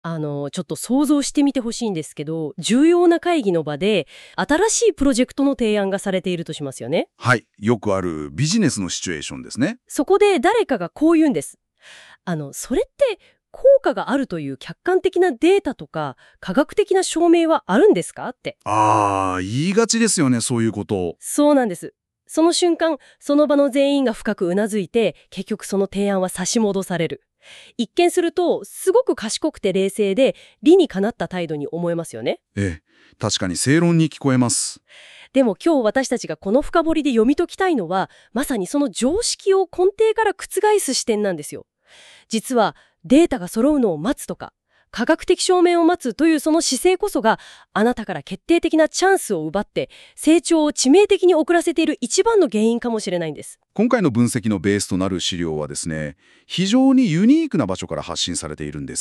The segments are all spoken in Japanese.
ちょっと想像してみてほしいんですけど、重要な会議の場で新しいプロジェクトの提案がされているとしますよね。 はい、よくあるビジネスのシチュエーションですね。 そこで誰かがこう言うんです。それって効果があるという客観的なデータとか科学的な証明はあるんですかって。 言いがちですよね、そういうこと。 そうなんです。その瞬間、その場の全員が深くうなずいて、結局その提案は差し戻される。一見すると、すごく賢くて冷静で、理にかなった態度に思えますよね。 ええ、確かに正論に聞こえます。 でも今日私たちがこの深掘りで読み解きたいのは、まさにその常識を根底から覆す視点なんですよ。実は、データが揃うのを待つとか、科学的証明を待つというその姿勢こそが、あなたから決定的なチャンスを奪って、成長を致命的に遅らせている一番の原因かもしれないんです。 今回の分析のベースとなる資料はですね、非常にユニークな場所から発信されているんです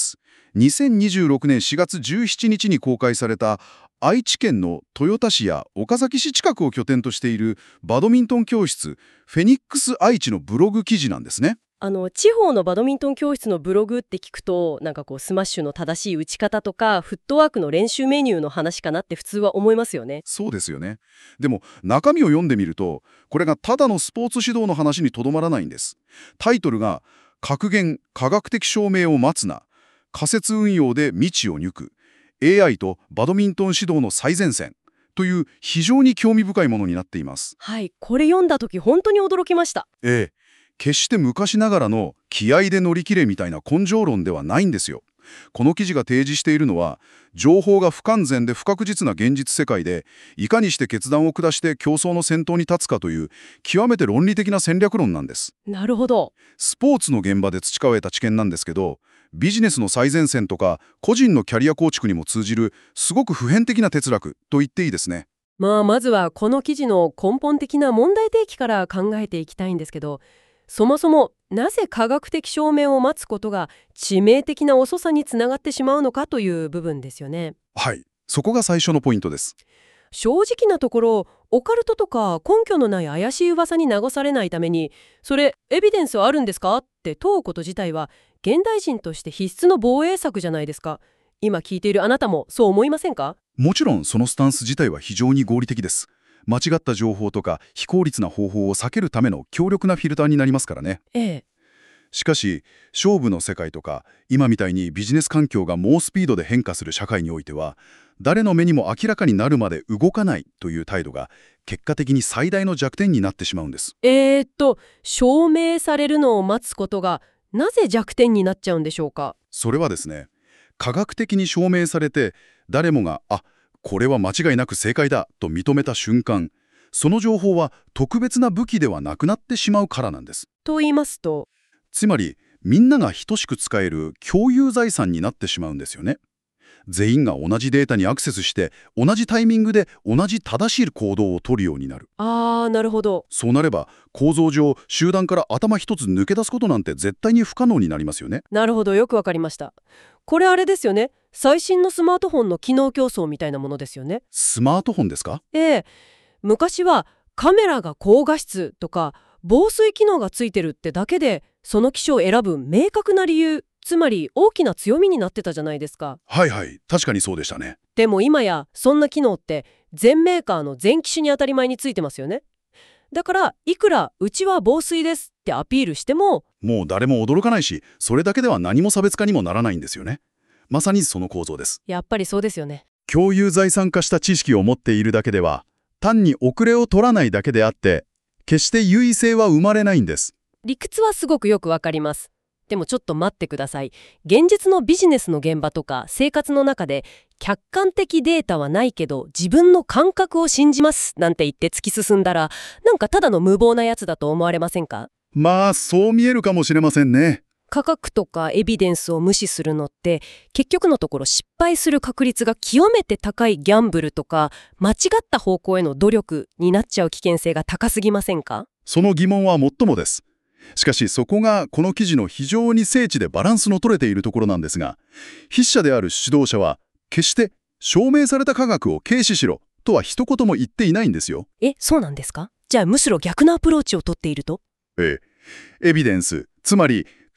。2026年4月17日に公開された愛知県の豊田市や岡崎市近くを拠点としているバドミントン教室フェニックス愛知のブログ記事なんですね。 地方のバドミントン教室のブログって聞くと、なんかこうスマッシュの正しい打ち方とか、フットワークの練習メニューの話かなって普通は思いますよね。 そうですよね。でも中身を読んでみると、これがただのスポーツ指導の話にとどまらないんです。タイトルが格言科学的証明を待つな、仮説運用で未知を抜く、AI とバドミントン指導の最前線という非常に興味深いものになっています。 はい、これ読んだ時本当に驚きました。 ええ、決して昔ながらの気合で乗り切れみたいな根性論ではないんですよ。この記事が提示しているのは、情報が不完全で不確実な現実世界で、いかにして決断を下して競争の先頭に立つかという、極めて論理的な戦略論なんです。 なるほど。 スポーツの現場で培われた知見なんですけど、ビジネスの最前線とか、個人のキャリア構築にも通じる、すごく普遍的な哲学と言っていいですね。 まずはこの記事の根本的な問題提起から考えていきたいんですけど、そもそもなぜ科学的証明を待つことが致命的な遅さにつながってしまうのかという部分ですよね。 はい、そこが最初のポイントです。 正直なところ、オカルトとか根拠のない怪しい噂に流されないために、それエビデンスはあるんですかって問うこと自体は現代人として必須の防衛策じゃないですか。今聞いているあなたもそう思いませんか？ もちろんそのスタンス自体は非常に合理的です。間違った情報とか非効率な方法を避けるための強力なフィルターになりますからね。 ええ。 しかし、勝負の世界とか、今みたいにビジネス環境が猛スピードで変化する社会においては、誰の目にも明らかになるまで動かないという態度が、結果的に最大の弱点になってしまうんです。 証明されるのを待つことがなぜ弱点になっちゃうんでしょうか？ それはですね、科学的に証明されて、誰もが、これは間違いなく正解だと認めた瞬間、その情報は特別な武器ではなくなってしまうからなんです。 と言いますと？ つまり、みんなが等しく使える共有財産になってしまうんですよね。全員が同じデータにアクセスして、同じタイミングで同じ正しい行動を取るようになる。 なるほど。 そうなれば、構造上、集団から頭一つ抜け出すことなんて絶対に不可能になりますよね。 なるほど、よくわかりました。これあれですよね。最新のスマートフォンの機能競争みたいなものですよね。 スマートフォンですか？ 昔はカメラが高画質とか防水機能がついてるってだけでその機種を選ぶ明確な理由、つまり大きな強みになってたじゃないですか。 はいはい、確かにそうでしたね。 でも今やそんな機能って全メーカーの全機種に当たり前についてますよね。だからいくらうちは防水ですってアピールしても、 もう誰も驚かないし、それだけでは何も差別化にもならないんですよね。まさにその構造です。 やっぱりそうですよね。 共有財産化した知識を持っているだけでは、単に遅れを取らないだけであって、決して優位性は生まれないんです。 理屈はすごくよくわかります。でもちょっと待ってください。現実のビジネスの現場とか生活の中で客観的データはないけど自分の感覚を信じますなんて言って突き進んだら、なんかただの無謀なやつだと思われませんか？ そう見えるかもしれませんね。 科学とかエビデンスを無視するのって結局のところ失敗する確率が極めて高いギャンブルとか間違った方向への努力になっちゃう危険性が高すぎませんか？ その疑問はもっともです。しかしそこがこの記事の非常に精緻でバランスの取れているところなんですが、筆者である指導者は決して証明された科学を軽視しろとは一言も言っていないんですよ。 そうなんですか？じゃあむしろ逆のアプローチを取っていると？ エビデンス、つまり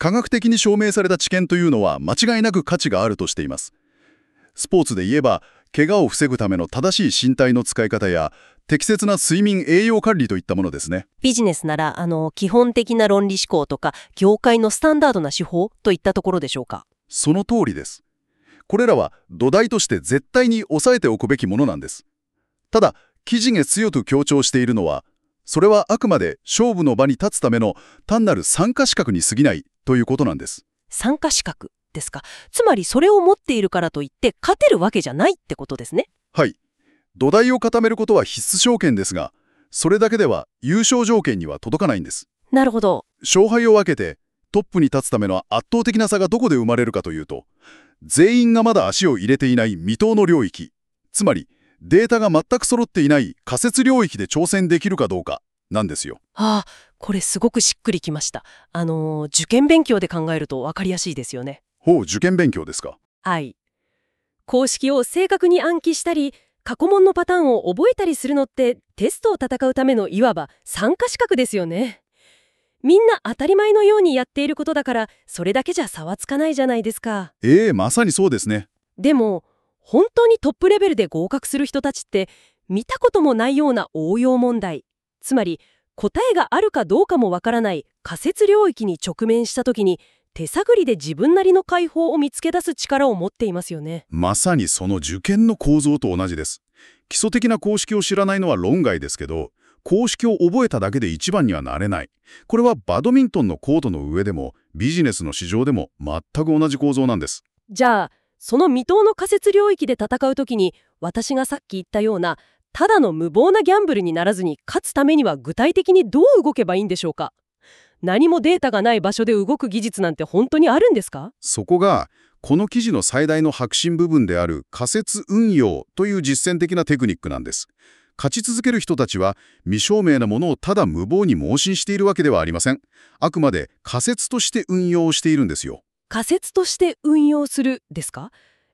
科学的に証明された知見というのは間違いなく価値があるとしています。スポーツで言えば、怪我を防ぐための正しい身体の使い方や、適切な睡眠栄養管理といったものですね。 ビジネスなら、基本的な論理思考とか、業界のスタンダードな手法といったところでしょうか。 その通りです。これらは土台として絶対に押さえておくべきものなんです。ただ、記事が強く強調しているのは、それはあくまで勝負の場に立つための単なる参加資格に過ぎないということなんです。 参加資格ですか。つまりそれを持っているからといって勝てるわけじゃないってことですね。 はい。土台を固めることは必須条件ですが、それだけでは優勝条件には届かないんです。 なるほど。 勝敗を分けてトップに立つための圧倒的な差がどこで生まれるかというと、全員がまだ足を入れていない未踏の領域、つまりデータが全く揃っていない仮説領域で挑戦できるかどうかなんですよ。 ああ、これすごくしっくりきました。受験勉強で考えると分かりやすいですよね。 ほう、受験勉強ですか。 はい。公式を正確に暗記したり、過去問のパターンを覚えたりするのってテストを戦うためのいわば参加資格ですよね。みんな当たり前のようにやっていることだから、それだけじゃ差はつかないじゃないですか。 まさにそうですね。 でも、本当にトップレベルで合格する人たちって、見たこともないような応用問題、つまり答えがあるかどうかもわからない仮説領域に直面した時に、手探りで自分なりの解法を見つけ出す力を持っていますよね。 まさにその受験の構造と同じです。基礎的な公式を知らないのは論外ですけど、公式を覚えただけで一番にはなれない。これはバドミントンのコートの上でもビジネスの市場でも全く同じ構造なんです。 じゃあ、その未踏の仮説領域で戦うときに、私がさっき言ったようなただの無謀なギャンブルにならずに勝つためには具体的にどう動けばいいんでしょうか。何もデータがない場所で動く技術なんて本当にあるんですか？ そこがこの記事の最大の核心部分である仮説運用という実践的なテクニックなんです。勝ち続ける人たちは未証明なものをただ無謀に盲信しているわけではありません。あくまで仮説として運用しているんですよ。 仮説として運用するですか？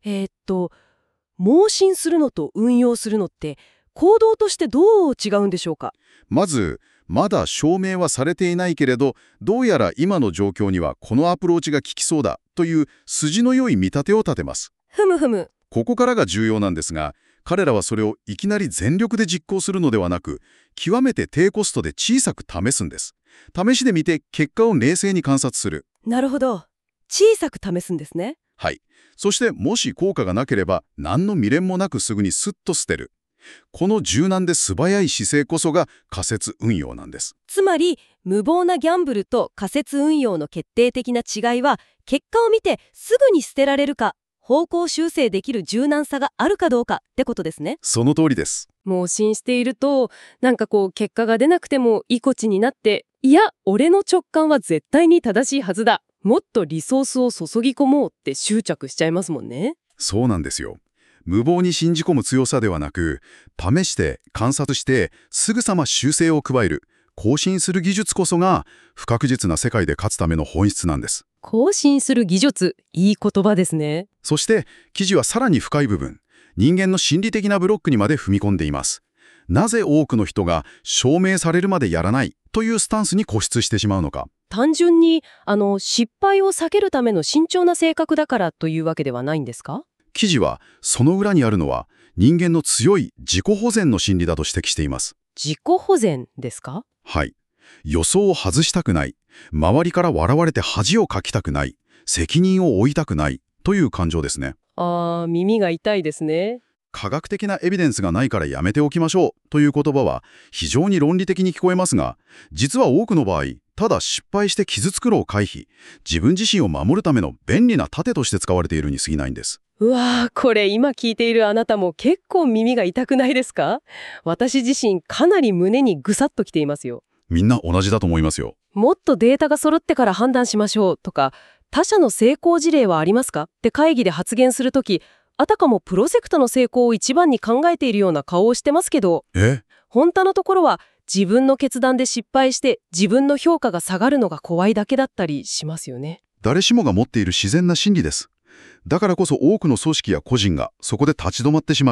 盲信するのと運用するのって行動としてどう違うんでしょうか？ まず、まだ証明はされていないけれど、どうやら今の状況にはこのアプローチが効きそうだという筋の良い見立てを立てます。 ふむふむ。 ここからが重要なんですが、彼らはそれをいきなり全力で実行するのではなく、極めて低コストで小さく試すんです。試しで見て結果を冷静に観察する。 なるほど。小さく試すんですね。 はい。そしてもし効果がなければ何の未練もなくすぐにスッと捨てる。この柔軟で素早い姿勢こそが仮説運用なんです。 つまり無謀なギャンブルと仮説運用の決定的な違いは、結果を見てすぐに捨てられるか、方向修正できる柔軟さがあるかどうかってことですね。 その通りです。 盲信していると、結果が出なくても意固地になって、いや俺の直感は絶対に正しいはずだ、もっとリソースを注ぎ込もうって執着しちゃいますもんね。 そうなんですよ。無謀に信じ込む強さではなく、試して観察してすぐさま修正を加える、更新する技術こそが不確実な世界で勝つための本質なんです。 更新する技術、いい言葉ですね。 そして記事はさらに深い部分、人間の心理的なブロックにまで踏み込んでいます。なぜ多くの人が証明されるまでやらないというスタンスに固執してしまうのか。 単純に失敗を避けるための慎重な性格だからというわけではないんですか？ 記事はその裏にあるのは人間の強い自己保全の心理だと指摘しています。 自己保全ですか？ はい。予想を外したくない、周りから笑われて恥をかきたくない、責任を負いたくないという感情ですね。 耳が痛いですね。 科学的なエビデンスがないからやめておきましょうという言葉は非常に論理的に聞こえますが、実は多くの場合、ただ失敗して傷つくのを回避、自分自身を守るための便利な盾として使われているに過ぎないんです。 うわー、これ今聞いているあなたも結構耳が痛くないですか？私自身かなり胸にぐさっときていますよ。 みんな同じだと思いますよ。 もっとデータが揃ってから判断しましょうとか、他社の成功事例はありますかって会議で発言するとき、あたかもプロジェクトの成功を一番に考えているような顔をしてますけど、本当のところは自分の決断で失敗して自分の評価が下がるのが怖いだけだったりしますよね。 誰しもが持っている自然な心理です。だからこそ多くの組織や個人がそこで立ち止まってしまう。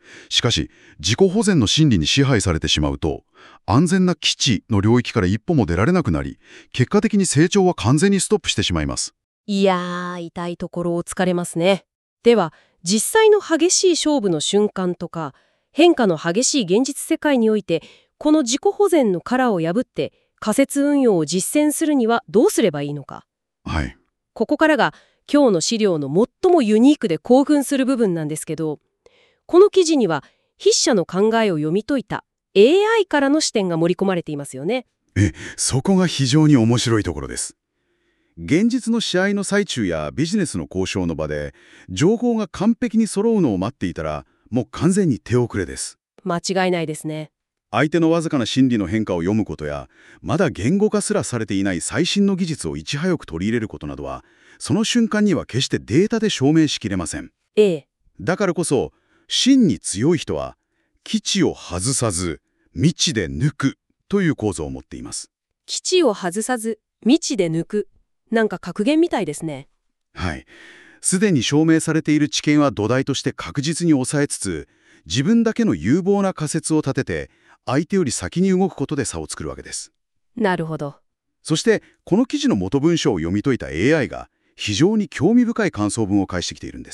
しかし、自己保全の心理に支配されてしまうと、安全な基地の領域から一歩も出られなくなり、結果的に成長は完全にストップしてしまいます。 いやー、痛いところを突かれますね。では、実際の激しい勝負の瞬間とか、変化の激しい現実世界において、この自己保全の殻を破って仮説運用を実践するにはどうすればいいのか。 はい。 ここからが今日の資料の最もユニークで興奮する部分なんですけど、この記事には筆者の考えを読み解いた AI からの視点が盛り込まれていますよね。 そこが非常に面白いところです。現実の試合の最中やビジネスの交渉の場で、情報が完璧に揃うのを待っていたら、もう完全に手遅れです。 間違いないですね。 相手のわずかな心理の変化を読むことや、まだ言語化すらされていない最新の技術をいち早く取り入れることなどは、その瞬間には決してデータで証明しきれません。 ええ。 だからこそ、真に強い人は、基地を外さず、未知で抜くという構造を持っています。 基地を外さず、未知で抜く。なんか格言みたいですね。 はい。すでに証明されている知見は土台として確実に抑えつつ、自分だけの有望な仮説を立てて、相手より先に動くことで差を作るわけです。 なるほど。 そして、この記事の元文章を読み解いた AI が、非常に興味深い感想文を返してきているんです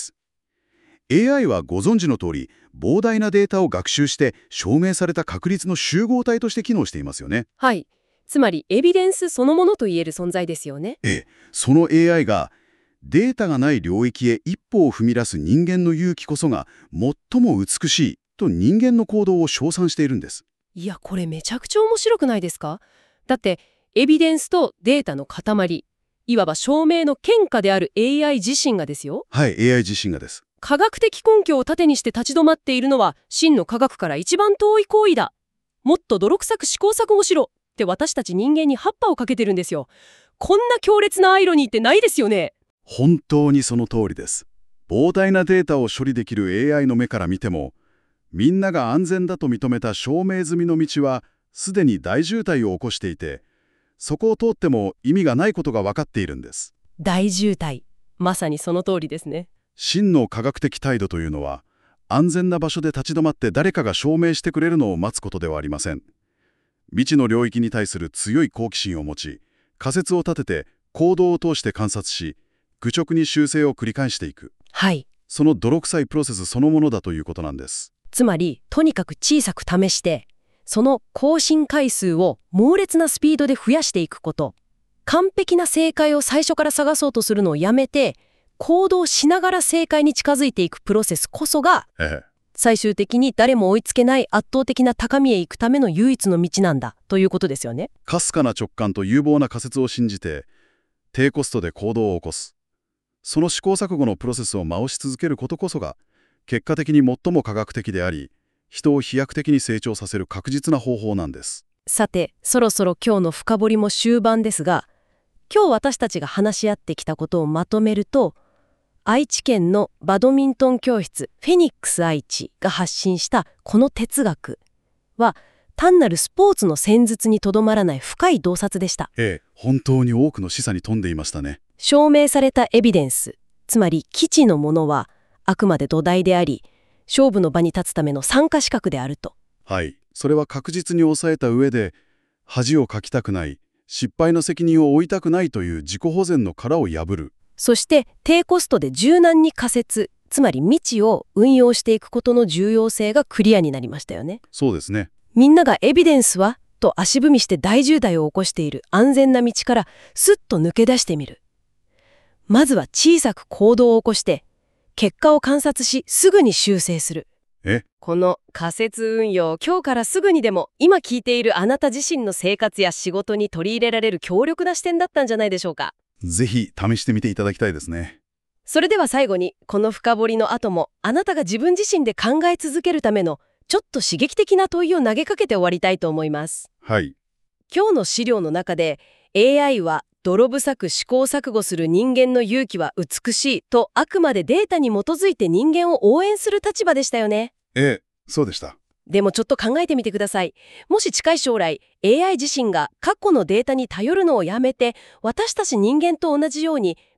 。AI はご存知の通り、膨大なデータを学習して証明された確率の集合体として機能していますよね。 はい。つまりエビデンスそのものと言える存在ですよね。 その AI が、データがない領域へ一歩を踏み出す人間の勇気こそが最も美しいと人間の行動を称賛しているんです。 いや、これめちゃくちゃ面白くないですか？だって、エビデンスとデータの塊、いわば証明の顕化である AI 自身がですよ。 はい、AI 自身がです。 科学的根拠を盾にして立ち止まっているのは真の科学から一番遠い行為だ。もっと泥臭く試行錯誤しろって私たち人間にハッパをかけてるんですよ。こんな強烈なアイロニーってないですよね。 本当にその通りです。膨大なデータを処理できる AI の目から見ても、みんなが安全だと認めた証明済みの道はすでに大渋滞を起こしていて、そこを通っても意味がないことが分かっているんです。 大渋滞。まさにその通りですね。 真の科学的態度というのは、安全な場所で立ち止まって誰かが証明してくれるのを待つことではありません。未知の領域に対する強い好奇心を持ち、仮説を立てて行動を通して観察し、愚直に修正を繰り返していく。 はい。 その泥臭いプロセスそのものだということなんです。 つまり、とにかく小さく試して、その更新回数を猛烈なスピードで増やしていくこと。完璧な正解を最初から探そうとするのをやめて、行動しながら正解に近づいていくプロセスこそが、最終的に誰も追いつけない圧倒的な高みへ行くための唯一の道なんだということですよね。 かすかな直感と有望な仮説を信じて、低コストで行動を起こす。その試行錯誤のプロセスを回し続けることこそが、結果的に最も科学的であり、人を飛躍的に成長させる確実な方法なんです。 さて、そろそろ今日の深掘りも終盤ですが、今日私たちが話し合ってきたことをまとめると、愛知県のバドミントン教室フェニックス愛知が発信したこの哲学は、単なるスポーツの戦術にとどまらない深い洞察でした。 本当に多くの示唆に富んでいましたね。 証明されたエビデンス、つまり基地のものはあくまで土台であり、勝負の場に立つための参加資格であると。 はい。それは確実に抑えた上で、恥をかきたくない、失敗の責任を負いたくないという自己保全の殻を破る。 そして低コストで柔軟に仮説、つまり未知を運用していくことの重要性がクリアになりましたよね。 そうですね。 みんながエビデンスはと足踏みして大渋滞を起こしている安全な道からスッと抜け出してみる。まずは小さく行動を起こして、結果を観察しすぐに修正する。この仮説運用、今日からすぐにでも今聞いているあなた自身の生活や仕事に取り入れられる強力な視点だったんじゃないでしょうか。 ぜひ試してみていただきたいですね。 それでは最後に、この深掘りの後もあなたが自分自身で考え続けるためのちょっと刺激的な問いを投げかけて終わりたいと思います。 はい。 今日の資料の中で AI は泥臭く試行錯誤する人間の勇気は美しいとあくまでデータに基づいて人間を応援する立場でしたよね。 そうでした。 でもちょっと考えてみてください。もし近い将来 AI 自身が過去のデータに頼るのをやめて、私たち人間と同じように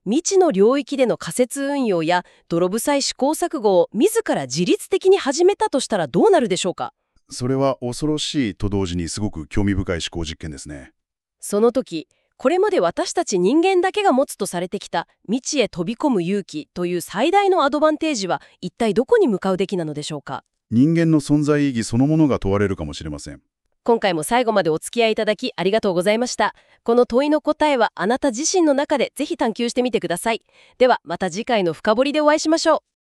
未知の領域での仮説運用や泥臭い試行錯誤を自ら自律的に始めたとしたらどうなるでしょうか？ それは恐ろしいと同時にすごく興味深い思考実験ですね。 その時、これまで私たち人間だけが持つとされてきた未知へ飛び込む勇気という最大のアドバンテージは一体どこに向かうべきなのでしょうか？ 人間の存在意義そのものが問われるかもしれません。 今回も最後までお付き合いいただきありがとうございました。この問いの答えはあなた自身の中でぜひ探求してみてください。ではまた次回の深掘りでお会いしましょう。